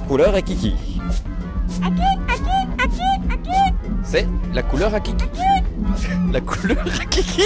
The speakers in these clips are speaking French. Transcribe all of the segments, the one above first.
couleur est kiki. C'est la couleur à kiki. La couleur à kiki.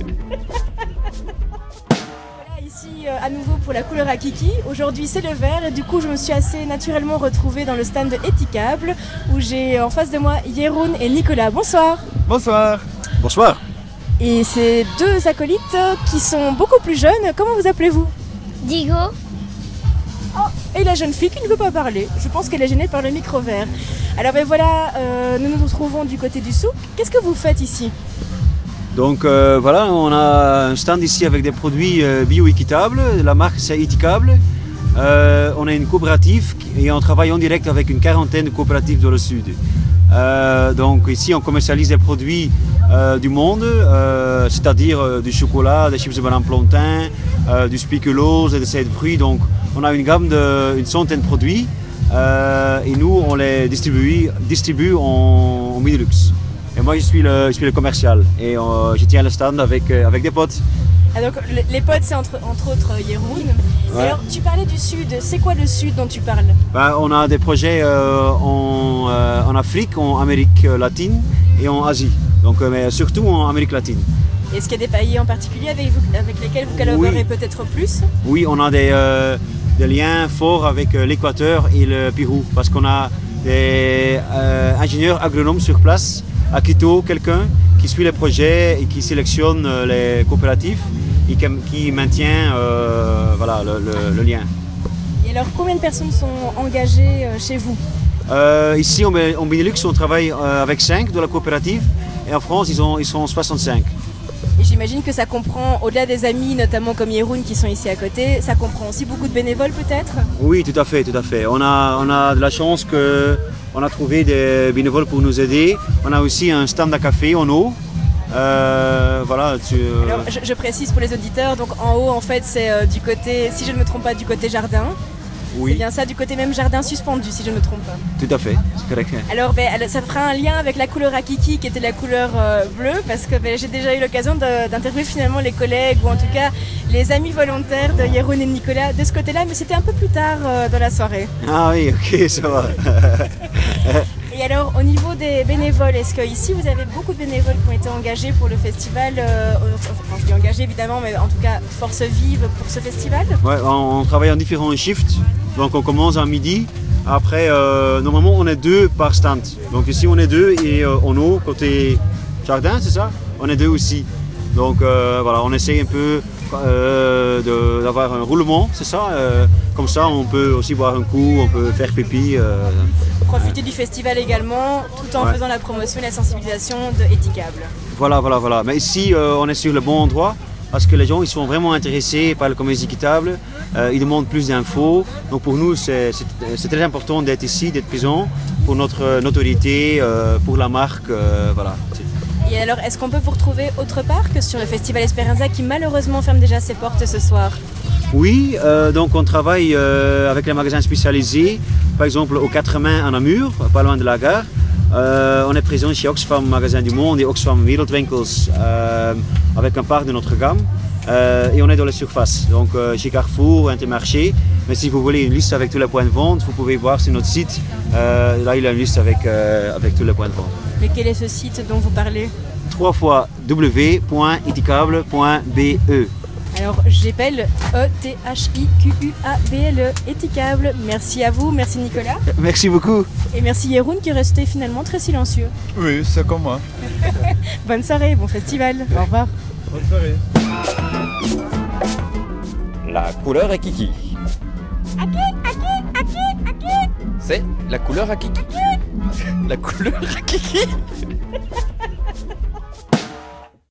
Voilà, ici à nouveau pour la couleur à kiki. Aujourd'hui c'est le vert et du coup je me suis assez naturellement retrouvée dans le stand de Etikable où j'ai en face de moi Jeroen et Nicolas. Bonsoir. Bonsoir. Bonsoir. Et ces deux acolytes qui sont beaucoup plus jeunes, comment vous appelez-vous? Digo. Oh, et la jeune fille qui ne veut pas parler. Je pense qu'elle est gênée par le micro vert. Alors ben voilà, nous nous retrouvons du côté du souk. Qu'est-ce que vous faites ici? Donc voilà, on a un stand ici avec des produits bio-équitables. La marque c'est Etikable. On a une coopérative et on travaille en direct avec une quarantaine de coopératives dans le sud. Donc ici on commercialise des produits du monde, c'est-à-dire du chocolat, des chips de banane plantain, du spéculoos et des de fruits. Donc on a une gamme d'une centaine de produits et nous on les distribue en Benelux. Et moi je suis le commercial et je tiens le stand avec des potes. Ah, donc les potes c'est entre autres Jeroen. Ouais. Alors tu parlais du sud, c'est quoi le sud dont tu parles? On a des projets en Afrique, en Amérique latine et en Asie, donc, mais surtout en Amérique latine. Est-ce qu'il y a des pays en particulier avec lesquels vous collaborez peut-être plus? Oui, on a des liens forts avec l'Équateur et le Pérou parce qu'on a des ingénieurs agronomes sur place, à Quito, quelqu'un qui suit les projets et qui sélectionne les coopératives et qui maintient voilà, le lien. Et alors combien de personnes sont engagées chez vous? Ici en Benelux on travaille avec 5 de la coopérative et en France ils sont 65. Et j'imagine que ça comprend, au-delà des amis notamment comme Jeroen qui sont ici à côté, ça comprend aussi beaucoup de bénévoles peut-être? Oui, tout à fait. On a de la chance qu'on a trouvé des bénévoles pour nous aider. On a aussi un stand à café en eau. Voilà, Alors, je précise pour les auditeurs, donc en haut en fait c'est du côté, si je ne me trompe pas, du côté jardin. Oui. C'est bien ça, du côté même jardin suspendu si je ne me trompe pas. Tout à fait, c'est correct. Alors ça fera un lien avec la couleur à kiki qui était la couleur bleue parce que j'ai déjà eu l'occasion d'interviewer finalement les collègues ou en tout cas les amis volontaires de Jeroen et de Nicolas de ce côté-là, mais c'était un peu plus tard dans la soirée. Ah oui, ok, ça va. Et alors au niveau des bénévoles, est-ce qu'ici vous avez beaucoup de bénévoles qui ont été engagés pour le festival enfin je dis engagés évidemment, mais en tout cas force vive pour ce festival? Ouais, on travaille en différents shifts, donc on commence à midi. Après, normalement on est 2 par stand. Donc ici on est 2 et en haut, côté jardin, c'est ça? On est 2 aussi. Donc voilà, on essaye un peu d'avoir un roulement, c'est ça? Comme ça on peut aussi boire un coup, on peut faire pipi. Profiter du festival également, tout en faisant la promotion et la sensibilisation de Etikable. Voilà. Mais ici, on est sur le bon endroit parce que les gens ils sont vraiment intéressés par le commerce équitable. Ils demandent plus d'infos. Donc pour nous, c'est très important d'être ici, d'être présent pour notre notoriété, pour la marque. Voilà. Et alors, est-ce qu'on peut vous retrouver autre part que sur le festival Esperanza qui malheureusement ferme déjà ses portes ce soir? Oui, donc on travaille avec les magasins spécialisés, par exemple aux Quatre Mains à Namur, pas loin de la gare. On est présent chez Oxfam Magasin du Monde et Oxfam Wereldwinkels avec un part de notre gamme. Et on est dans les surfaces, donc chez Carrefour, Intermarché. Mais si vous voulez une liste avec tous les points de vente, vous pouvez voir sur notre site. Là, il y a une liste avec tous les points de vente. Mais quel est ce site dont vous parlez? 3 fois www.etikable.be. Alors j'appelle Etikable, Etikable. Merci à vous, merci Nicolas. Merci beaucoup. Et merci Jeroen qui est resté finalement très silencieux. Oui, c'est comme moi. Bonne soirée, bon festival, au revoir. Bonne soirée. La couleur est kiki. C'est la couleur à kiki. La couleur à kiki.